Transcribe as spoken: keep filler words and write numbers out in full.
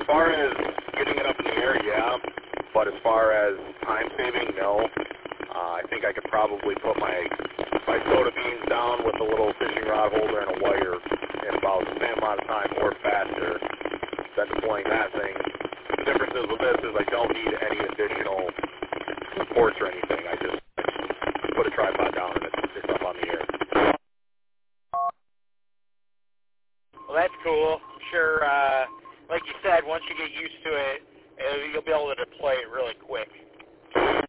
as far as getting it up in the air, yeah. But as far as time saving, no. Uh, I think I could probably put my my soda beans down with a little fishing rod holder and a wire in about the same amount of time or faster than deploying that thing. The difference is with this is I don't need any additional supports or anything. I just put a tripod down and it's, it's up on the air. Well, that's cool. I'm sure, uh, like you said, once you get used to it, uh, you'll be able to deploy it really quick.